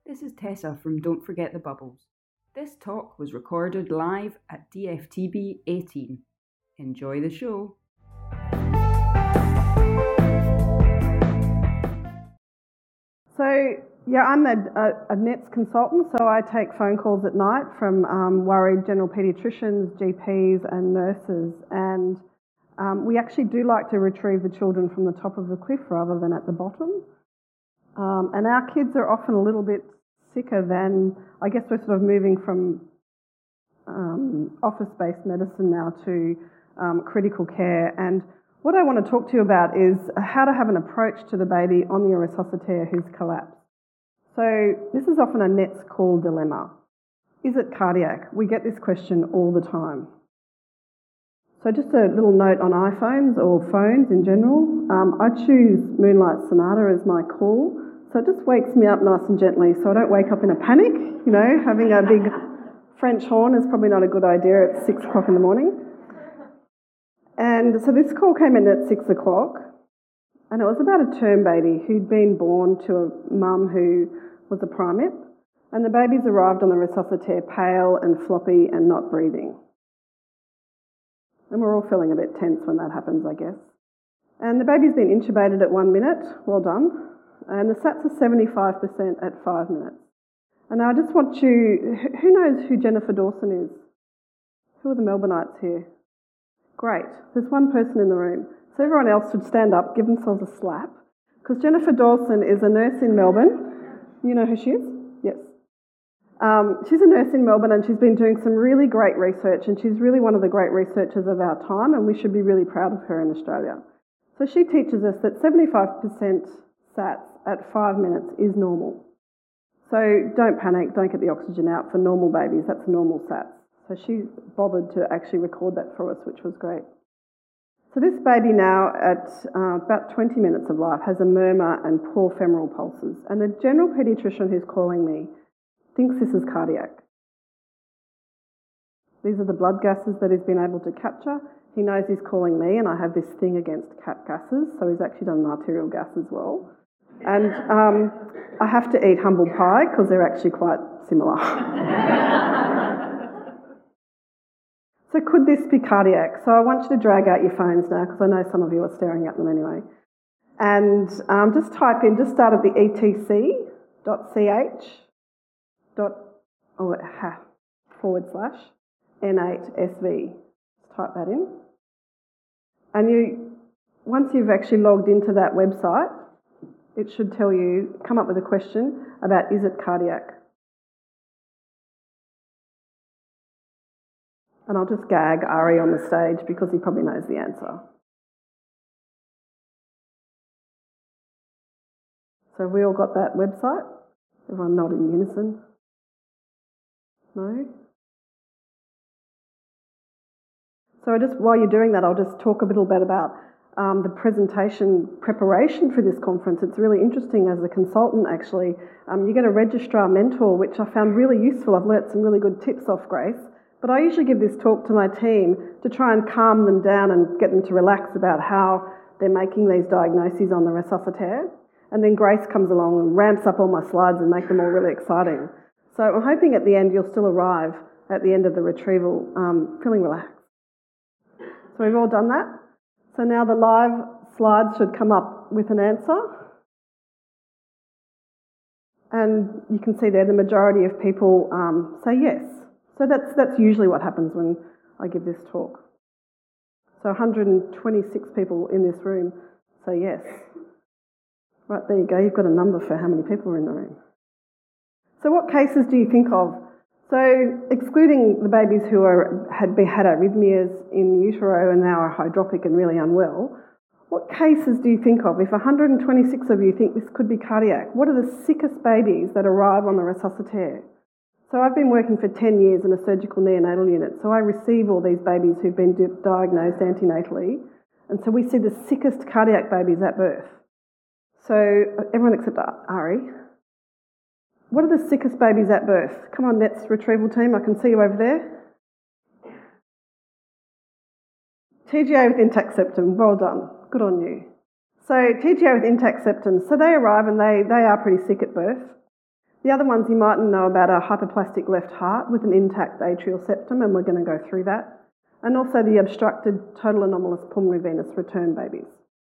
This is Tessa from Don't Forget the Bubbles. This talk was recorded live at DFTB 18. Enjoy the show. I'm a NETS consultant, so I take phone calls at night from worried general paediatricians, GPs and nurses, and we actually do like to retrieve the children from the top of the cliff rather than at the bottom. And our kids are often a little bit sicker than, I guess we're sort of moving from office-based medicine now to critical care. And what I want to talk to you about is how to have an approach to the baby on your resuscitator who's collapsed. So this is often a NETS call dilemma. Is it cardiac? We get this question all the time. So just a little note on iPhones or phones in general. I choose Moonlight Sonata as my call. So it just wakes me up nice and gently so I don't wake up in a panic. You know, having a big French horn is probably not a good idea at 6 o'clock in the morning. And so this call came in at 6 o'clock, and it was about a term baby who'd been born to a mum who was a primate, and the baby's arrived on the resuscitator pale and floppy and not breathing. And we're all feeling a bit tense when that happens, I guess. And the baby's been intubated at 1 minute, well done, and the SATs are 75% at 5 minutes. And now I just want you, who knows who Jennifer Dawson is? Who are the Melbourneites here? Great, there's one person in the room. So everyone else should stand up, give themselves a slap, because Jennifer Dawson is a nurse in Melbourne. You know who she is? Yes. She's a nurse in Melbourne and she's been doing some really great research, and she's really one of the great researchers of our time, and we should be really proud of her in Australia. So she teaches us that 75% SATs at 5 minutes is normal. So don't panic, don't get the oxygen out for normal babies, that's normal SATs. So she bothered to actually record that for us, which was great. So this baby now at about 20 minutes of life has a murmur and poor femoral pulses, and the general paediatrician who's calling me thinks this is cardiac. These are the blood gases that he's been able to capture. He knows he's calling me, and I have this thing against cap gases, so he's actually done an arterial gas as well. And I have to eat humble pie because they're actually quite similar. So could this be cardiac? So I want you to drag out your phones now, because I know some of you are staring at them anyway. And just type in, just start at the etc.ch /N8SV. Just type that in. And once you've actually logged into that website, it should tell you, come up with a question about, is it cardiac? And I'll just gag Ari on the stage because he probably knows the answer. So have we all got that website? Everyone nod in unison? No? So while you're doing that, I'll just talk a little bit about the presentation preparation for this conference. It's really interesting as a consultant, actually. You get a registrar mentor, which I found really useful. I've learnt some really good tips off Grace. But I usually give this talk to my team to try and calm them down and get them to relax about how they're making these diagnoses on the resuscitator. And then Grace comes along and ramps up all my slides and make them all really exciting. So I'm hoping at the end you'll still arrive at the end of the retrieval feeling relaxed. So we've all done that. So now the live slides should come up with an answer. And you can see there the majority of people say yes. So that's usually what happens when I give this talk. So 126 people in this room say yes. Right, there you go. You've got a number for how many people are in the room. So what cases do you think of? So excluding the babies who had arrhythmias in utero and now are hydropic and really unwell, what cases do you think of? If 126 of you think this could be cardiac, what are the sickest babies that arrive on the resuscitator? So I've been working for 10 years in a surgical neonatal unit, so I receive all these babies who've been diagnosed antenatally, and so we see the sickest cardiac babies at birth. So everyone except Ari. What are the sickest babies at birth? Come on, NETS retrieval team, I can see you over there. TGA with intact septum, well done, good on you. So TGA with intact septum, so they arrive and they are pretty sick at birth. The other ones you mightn't know about are hyperplastic left heart with an intact atrial septum, and we're going to go through that, and also the obstructed total anomalous pulmonary venous return babies.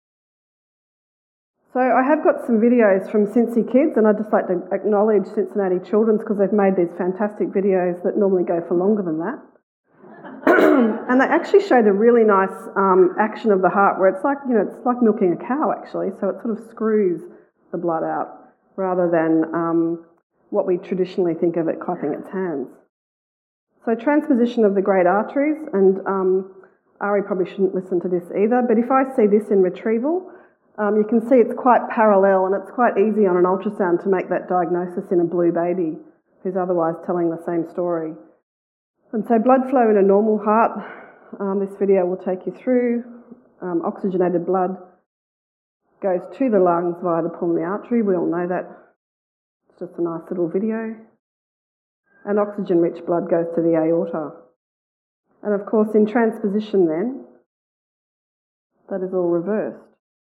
So I have got some videos from Cincy Kids, and I'd just like to acknowledge Cincinnati Children's because they've made these fantastic videos that normally go for longer than that. And they actually show the really nice action of the heart where it's like, it's like milking a cow actually, so it sort of screws the blood out rather than what we traditionally think of it clapping its hands. So transposition of the great arteries, and Ari probably shouldn't listen to this either, but if I see this in retrieval, you can see it's quite parallel and it's quite easy on an ultrasound to make that diagnosis in a blue baby who's otherwise telling the same story. And so blood flow in a normal heart, this video will take you through. Oxygenated blood goes to the lungs via the pulmonary artery. We all know that. It's just a nice little video. And oxygen-rich blood goes to the aorta. And of course in transposition then, that is all reversed.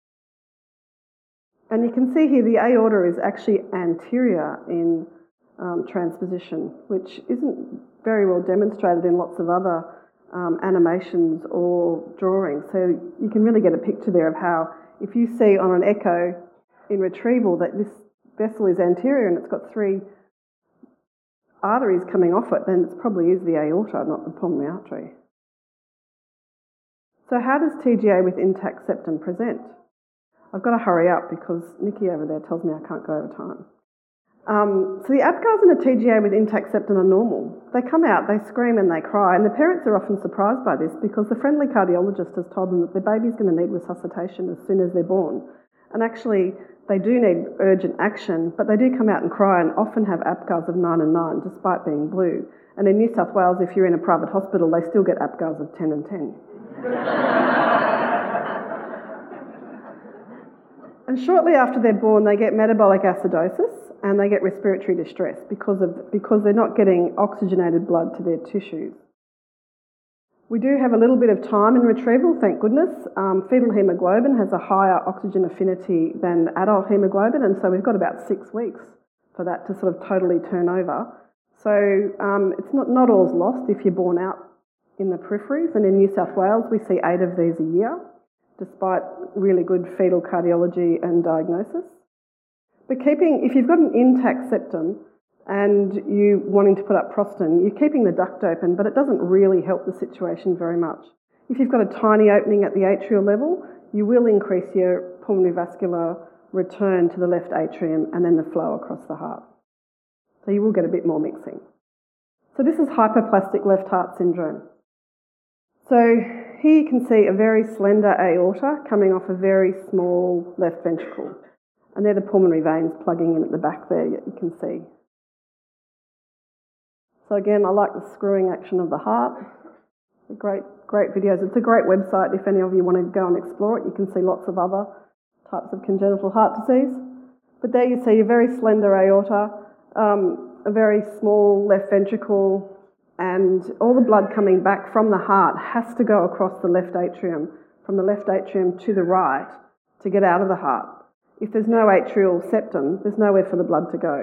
And you can see here the aorta is actually anterior in transposition, which isn't very well demonstrated in lots of other animations or drawings. So you can really get a picture there of how, if you see on an echo in retrieval that this vessel is anterior and it's got 3 arteries coming off it, then it probably is the aorta, not the pulmonary artery. So how does TGA with intact septum present? I've got to hurry up because Nikki over there tells me I can't go over time. So the APGARs in a TGA with intact septum are normal. They come out, they scream and they cry, and the parents are often surprised by this because the friendly cardiologist has told them that their baby's going to need resuscitation as soon as they're born. And actually, they do need urgent action, but they do come out and cry and often have APGARs of 9 and 9 despite being blue. And in New South Wales, if you're in a private hospital, they still get APGARs of 10 and 10. And shortly after they're born, they get metabolic acidosis and they get respiratory distress because they're not getting oxygenated blood to their tissues. We do have a little bit of time in retrieval, thank goodness. Fetal haemoglobin has a higher oxygen affinity than adult haemoglobin, and so we've got about 6 weeks for that to sort of totally turn over. So it's not all's lost if you're born out in the peripheries, and in New South Wales we see 8 of these a year, despite really good fetal cardiology and diagnosis. But if you've got an intact septum and you wanting to put up Proston, you're keeping the duct open, but it doesn't really help the situation very much. If you've got a tiny opening at the atrial level, you will increase your pulmonary vascular return to the left atrium and then the flow across the heart. So you will get a bit more mixing. So this is hyperplastic left heart syndrome. So here you can see a very slender aorta coming off a very small left ventricle. And they're the pulmonary veins plugging in at the back there, you can see. So again, I like the screwing action of the heart. Great videos. It's a great website if any of you want to go and explore it. You can see lots of other types of congenital heart disease. But there you see a very slender aorta, a very small left ventricle, and all the blood coming back from the heart has to go across the left atrium, from the left atrium to the right to get out of the heart. If there's no atrial septum, there's nowhere for the blood to go.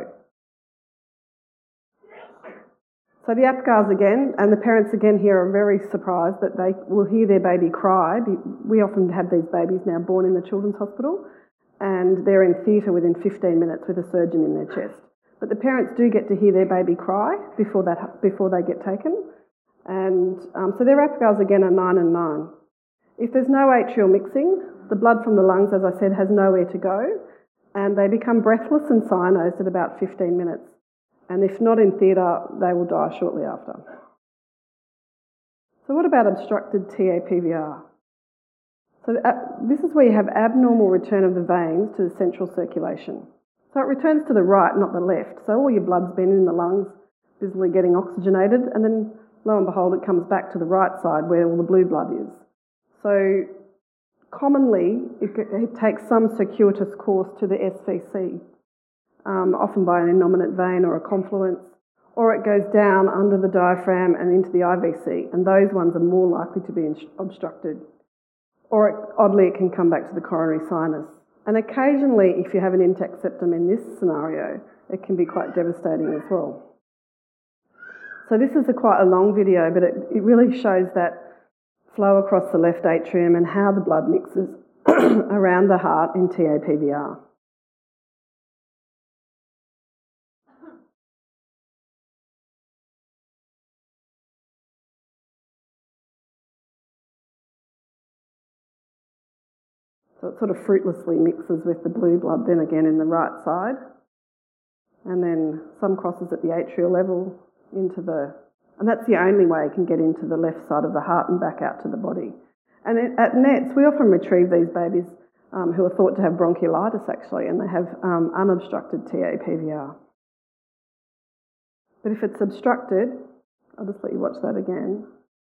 So the APGARs again, and the parents again here are very surprised that they will hear their baby cry. We often have these babies now born in the children's hospital, and they're in theatre within 15 minutes with a surgeon in their chest. But the parents do get to hear their baby cry before they get taken. And so their APGARs again are 9 and 9. If there's no atrial mixing, the blood from the lungs, as I said, has nowhere to go, and they become breathless and cyanosed at about 15 minutes. And if not in theatre, they will die shortly after. So what about obstructed TAPVR? So this is where you have abnormal return of the veins to the central circulation. So it returns to the right, not the left. So all your blood's been in the lungs, busily getting oxygenated, and then lo and behold, it comes back to the right side where all the blue blood is. So commonly, it takes some circuitous course to the SVC, often by an innominate vein or a confluence, or it goes down under the diaphragm and into the IVC, and those ones are more likely to be obstructed. Or oddly, it can come back to the coronary sinus. And occasionally, if you have an intact septum in this scenario, it can be quite devastating as well. So this is quite a long video, but it really shows that flow across the left atrium and how the blood mixes around the heart in TAPVR. So it sort of fruitlessly mixes with the blue blood then again in the right side. And then some crosses at the atrial level into and that's the only way it can get into the left side of the heart and back out to the body. And at NETS, we often retrieve these babies who are thought to have bronchiolitis actually, and they have unobstructed TAPVR. But if it's obstructed, I'll just let you watch that again.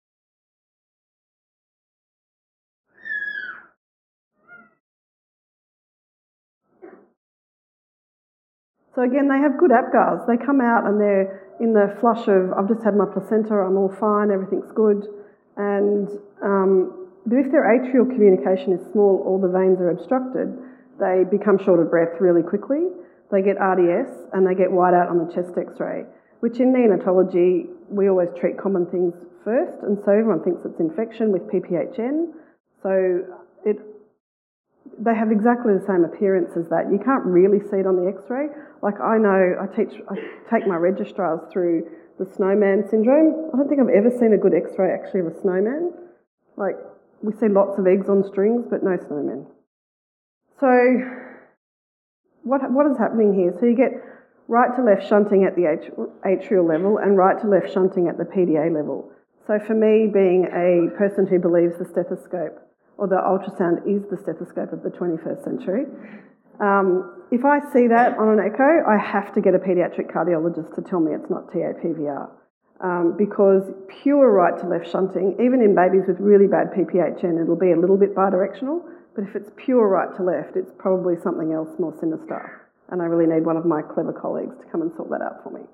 So again, they have good APGARs. They come out and they're in the flush of, I've just had my placenta, I'm all fine, everything's good. And but if their atrial communication is small or the veins are obstructed, they become short of breath really quickly. They get RDS and they get whiteout on the chest X-ray, which in neonatology, we always treat common things first, and so everyone thinks it's infection with PPHN. So they have exactly the same appearance as that. You can't really see it on the X-ray. Like I know, I take my registrars through the snowman syndrome. I don't think I've ever seen a good X-ray actually of a snowman. Like we see lots of eggs on strings, but no snowmen. So what is happening here? So you get right to left shunting at the atrial level and right to left shunting at the PDA level. So for me, being a person who believes the stethoscope or the ultrasound is the stethoscope of the 21st century, if I see that on an echo, I have to get a paediatric cardiologist to tell me it's not TAPVR. Because pure right to left shunting, even in babies with really bad PPHN, it'll be a little bit bidirectional, but if it's pure right to left, it's probably something else more sinister. And I really need one of my clever colleagues to come and sort that out for me.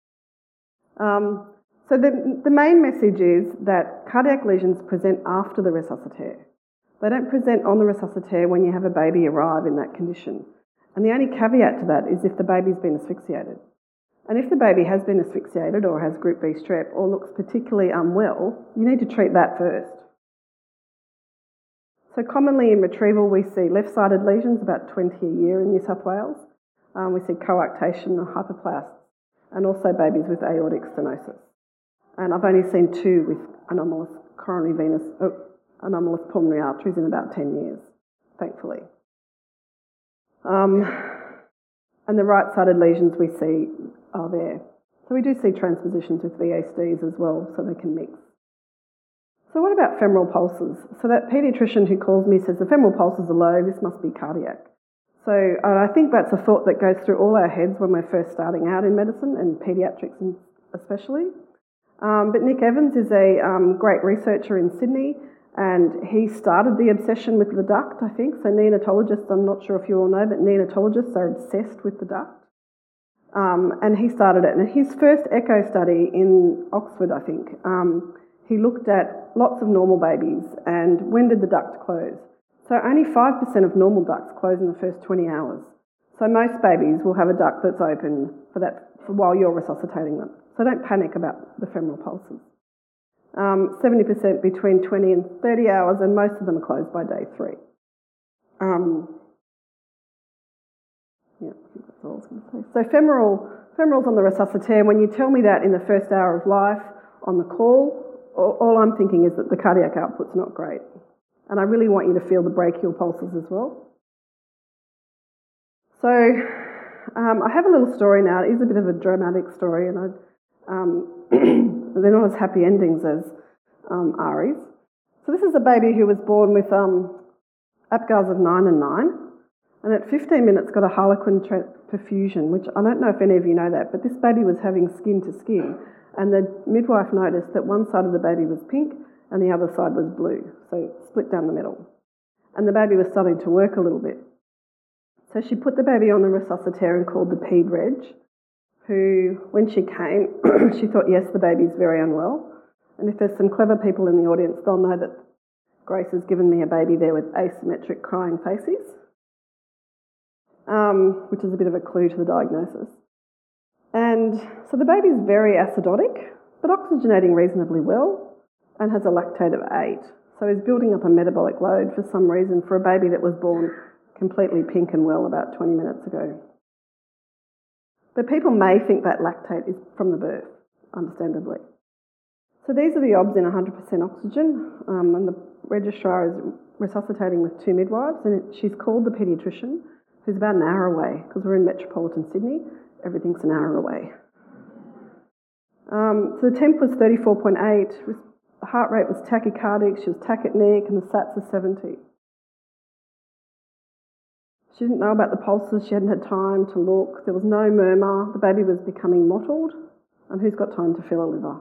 So the main message is that cardiac lesions present after the resuscitaire. They don't present on the resuscitaire when you have a baby arrive in that condition. And the only caveat to that is if the baby's been asphyxiated. And if the baby has been asphyxiated or has group B strep or looks particularly unwell, you need to treat that first. So commonly in retrieval we see left-sided lesions, about 20 a year in New South Wales. We see coarctation and hyperplasts, and also babies with aortic stenosis. And I've only seen 2 with anomalous anomalous pulmonary arteries in about 10 years, thankfully. And the right-sided lesions we see are there. So we do see transpositions with VSDs as well, so they can mix. So what about femoral pulses? So that paediatrician who calls me says the femoral pulses are low, this must be cardiac. So I think that's a thought that goes through all our heads when we're first starting out in medicine, and paediatrics especially. But Nick Evans is a great researcher in Sydney, and he started the obsession with the duct, I think. So neonatologists, I'm not sure if you all know, but neonatologists are obsessed with the duct. And he started it. And his first echo study in Oxford, I think, he looked at lots of normal babies and when did the duct close? So only 5% of normal ducts close in the first 20 hours. So most babies will have a duct that's open for while you're resuscitating them. So don't panic about the femoral pulses. 70% between 20 and 30 hours, and most of them are closed by day 3. Yeah, I think that's all I was going to say. So femorals on the resuscitaire, when you tell me that in the first hour of life on the call, all I'm thinking is that the cardiac output's not great. And I really want you to feel the brachial pulses as well. So I have a little story now. It is a bit of a dramatic story, and they're not as happy endings as Ari's. So this is a baby who was born with APGARs of 9 and 9, and at 15 minutes got a harlequin perfusion, which I don't know if any of you know that, but this baby was having skin to skin, and the midwife noticed that one side of the baby was pink and the other side was blue, so split down the middle. And the baby was starting to work a little bit. So she put the baby on the resuscitaire and called the ped reg, who, when she came, she thought, yes, the baby's very unwell. And if there's some clever people in the audience, they'll know that Grace has given me a baby there with asymmetric crying faces, which is a bit of a clue to the diagnosis. And so the baby's very acidotic, but oxygenating reasonably well and has a lactate of 8. So he's building up a metabolic load for some reason for a baby that was born completely pink and well about 20 minutes ago. But people may think that lactate is from the birth, understandably. So these are the OBS in 100% oxygen, and the registrar is resuscitating with 2 midwives, and she's called the paediatrician, who's about an hour away, because we're in metropolitan Sydney, everything's an hour away. So the temp was 34.8, the heart rate was tachycardic, she was tachypneic, and the SATs are 70. She didn't know about the pulses, she hadn't had time to look, there was no murmur, the baby was becoming mottled, and who's got time to feel a liver?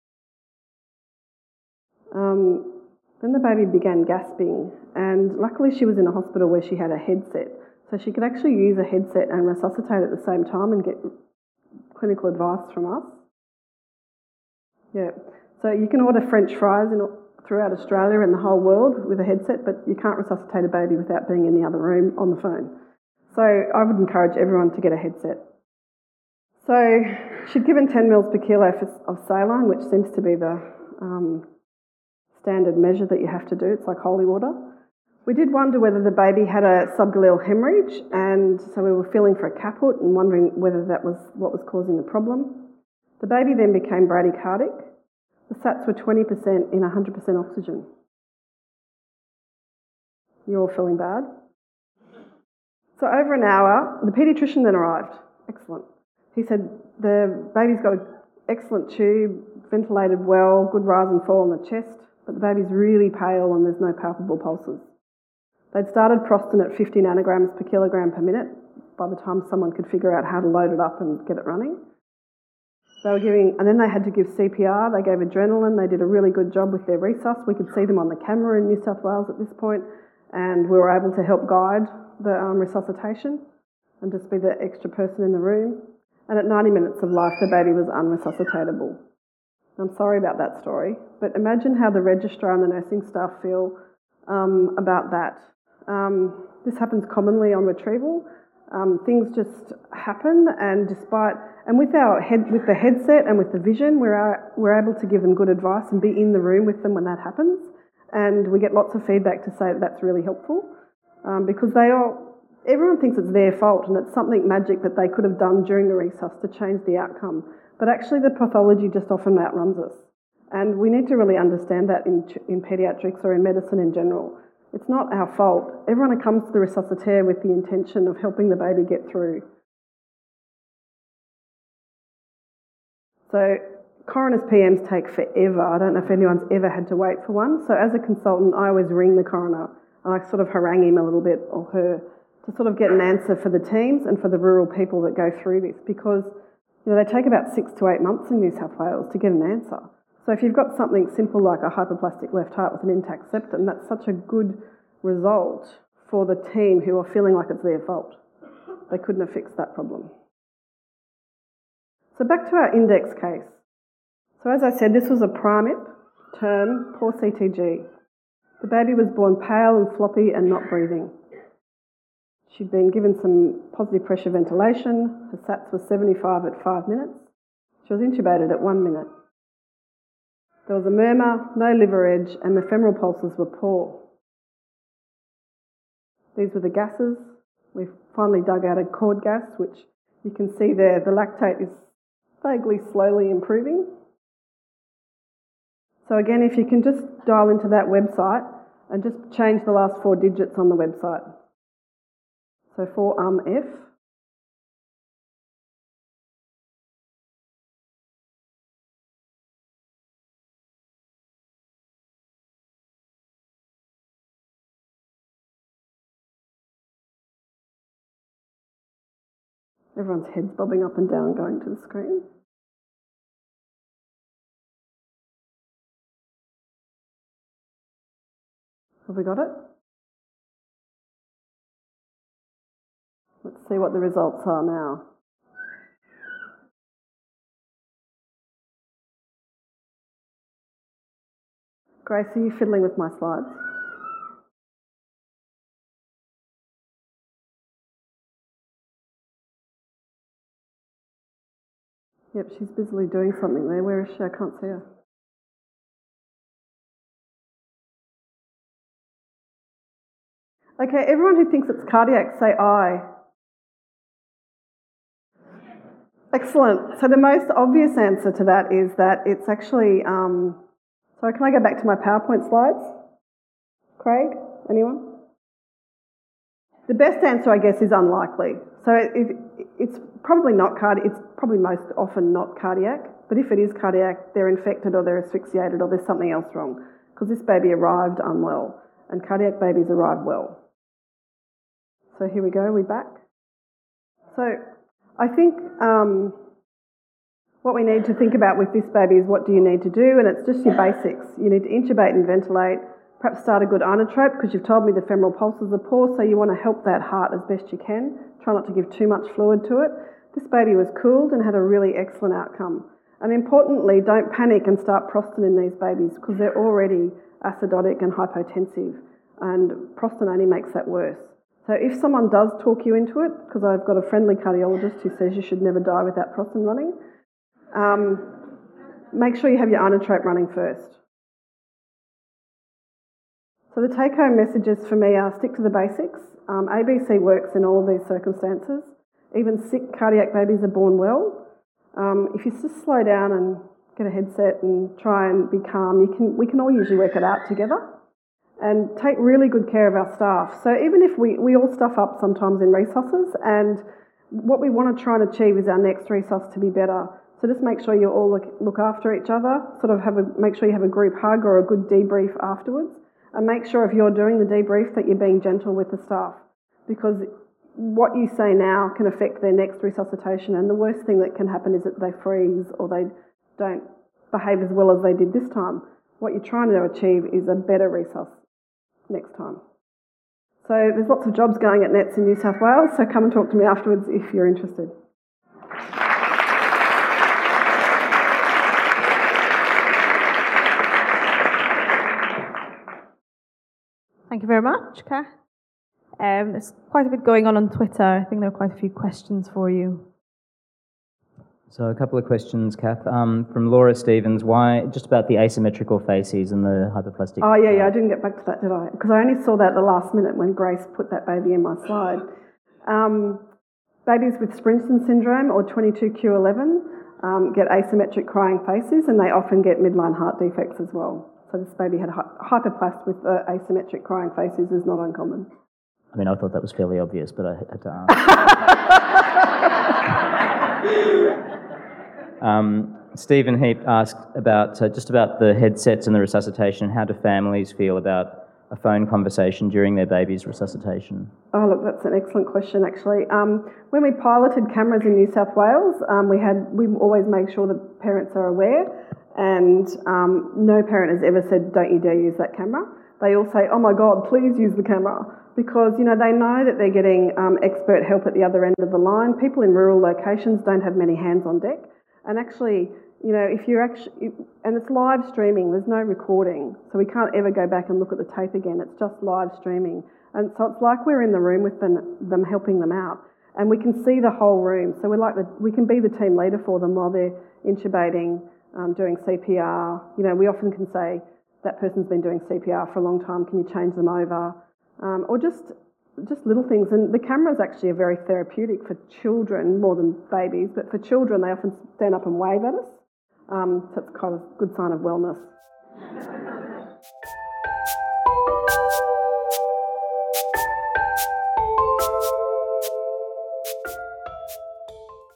Then the baby began gasping, and luckily she was in a hospital where she had a headset, so she could actually use a headset and resuscitate at the same time and get clinical advice from us. Yeah, so you can order French fries throughout Australia and the whole world with a headset, but you can't resuscitate a baby without being in the other room on the phone. So I would encourage everyone to get a headset. So she'd given 10 mils per kilo of saline, which seems to be the standard measure that you have to do. It's like holy water. We did wonder whether the baby had a subgaleal hemorrhage, and so we were feeling for a caput and wondering whether that was what was causing the problem. The baby then became bradycardic. The SATs were 20% in 100% oxygen. You're all feeling bad? So over an hour, the paediatrician then arrived. Excellent. He said the baby's got an excellent tube, ventilated well, good rise and fall on the chest, but the baby's really pale and there's no palpable pulses. They'd started Prostin at 50 nanograms per kilogram per minute by the time someone could figure out how to load it up and get it running. They were giving, and then they had to give CPR, they gave adrenaline, they did a really good job with their resus. We could see them on the camera in New South Wales at this point, and we were able to help guide the resuscitation and just be the extra person in the room. And at 90 minutes of life, the baby was unresuscitatable. I'm sorry about that story, but imagine how the registrar and the nursing staff feel about that. This happens commonly on retrieval. Things just happen, and with the headset and with the vision, we're able to give them good advice and be in the room with them when that happens. And we get lots of feedback to say that that's really helpful because everyone thinks it's their fault and it's something magic that they could have done during the resus to change the outcome. But actually the pathology just often outruns us. And we need to really understand that in paediatrics or in medicine in general. It's not our fault. Everyone comes to the resuscitaire with the intention of helping the baby get through. So coroner's PMs take forever. I don't know if anyone's ever had to wait for one. So as a consultant, I always ring the coroner and I sort of harangue him a little bit, or her, to sort of get an answer for the teams and for the rural people that go through this, because they take about 6 to 8 months in New South Wales to get an answer. So if you've got something simple like a hypoplastic left heart with an intact septum, that's such a good result for the team who are feeling like it's their fault. They couldn't have fixed that problem. So back to our index case. So as I said, this was a PRIMIP, term, poor CTG. The baby was born pale and floppy and not breathing. She'd been given some positive pressure ventilation. Her SATs were 75 at 5 minutes. She was intubated at 1 minute. There was a murmur, no liver edge, and the femoral pulses were poor. These were the gases. We've finally dug out a cord gas, which you can see there. The lactate is vaguely slowly improving. So again, if you can just dial into that website and just change the last 4 digits on the website. So for F. Everyone's head's bobbing up and down going to the screen. Have we got it? Let's see what the results are now. Grace, are you fiddling with my slides? Yep, she's busily doing something there. Where is she? I can't see her. Okay, everyone who thinks it's cardiac, say aye. Excellent. So the most obvious answer to that is that it's actually... sorry, can I go back to my PowerPoint slides? Craig? Anyone? The best answer, I guess, is unlikely. So it's probably not cardiac. It's probably most often not cardiac. But if it is cardiac, they're infected or they're asphyxiated or there's something else wrong, because this baby arrived unwell, and cardiac babies arrive well. So here we go. We're back. So I think what we need to think about with this baby is what do you need to do, and it's just your basics. You need to intubate and ventilate. Perhaps start a good inotrope, because you've told me the femoral pulses are poor, so you want to help that heart as best you can. Try not to give too much fluid to it. This baby was cooled and had a really excellent outcome. And importantly, don't panic and start Prostin in these babies, because they're already acidotic and hypotensive, and Prostin only makes that worse. So if someone does talk you into it, because I've got a friendly cardiologist who says you should never die without Prostin running, make sure you have your inotrope running first. So the take-home messages for me are stick to the basics. ABC works in all of these circumstances. Even sick cardiac babies are born well. If you just slow down and get a headset and try and be calm, we can all usually work it out together. And take really good care of our staff. So even if we all stuff up sometimes in resusces, and what we want to try and achieve is our next resus to be better. So just make sure you all look after each other, make sure you have a group hug or a good debrief afterwards. And make sure if you're doing the debrief that you're being gentle with the staff, because what you say now can affect their next resuscitation, and the worst thing that can happen is that they freeze or they don't behave as well as they did this time. What you're trying to achieve is a better resus next time. So there's lots of jobs going at NETS in New South Wales, so come and talk to me afterwards if you're interested. Thank you very much, Kath. There's quite a bit going on Twitter. I think there are quite a few questions for you. So a couple of questions, Kath. From Laura Stevens, just about the asymmetrical facies and the hyperplastic... Oh, yeah, I didn't get back to that, did I? Because I only saw that at the last minute when Grace put that baby in my slide. Babies with Sprinson syndrome or 22q11 get asymmetric crying faces, and they often get midline heart defects as well. So this baby had hyperplast with asymmetric crying faces is not uncommon. I mean, I thought that was fairly obvious, but I had to ask. Stephen Heap asked about just about the headsets and the resuscitation. How do families feel about a phone conversation during their baby's resuscitation? Oh, look, that's an excellent question, actually. When we piloted cameras in New South Wales, we always make sure the parents are aware, and no parent has ever said, don't you dare use that camera. They all say, oh my God, please use the camera, because they know that they're getting expert help at the other end of the line. People in rural locations don't have many hands on deck, and actually, and it's live streaming, there's no recording, so we can't ever go back and look at the tape again, it's just live streaming. And so it's like we're in the room with them helping them out, and we can see the whole room, so we can be the team leader for them while they're intubating, doing CPR. We often can say, that person's been doing CPR for a long time, can you change them over? Or just little things. And the cameras actually are very therapeutic for children more than babies, but for children they often stand up and wave at us. So it's kind of a good sign of wellness.